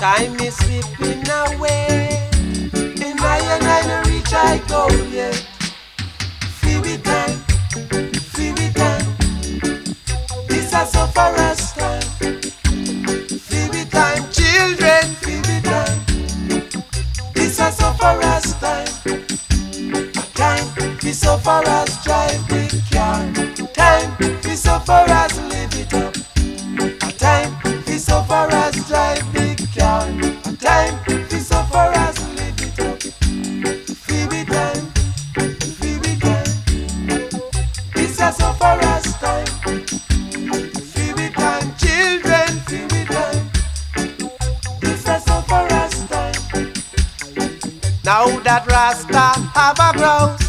Time is slipping away, and I no reach I go yet. Feel it time, feel it time. This is so far as time. Feel it time, children. Feel it time. This is so far as time. Time is so far as drive the car. Time is so far as live it up. Time is so far as drive the car. Time is so far as live it up. Feel it time, feel it time. This is so far as time. Feel it time, children. Feel it time. This is so far as time. Now that Rasta have a grouse,